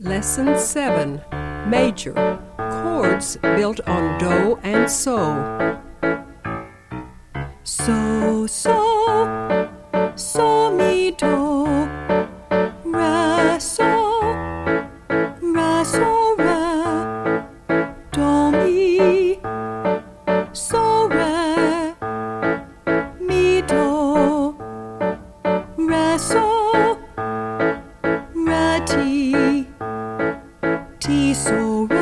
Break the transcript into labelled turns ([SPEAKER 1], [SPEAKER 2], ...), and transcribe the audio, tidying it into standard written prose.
[SPEAKER 1] Lesson 7. Major. Chords built on do and so.
[SPEAKER 2] So, mi, do. Ra, so, ra. Do, mi. So, mi, do. Ra, so, ti. Ti, so,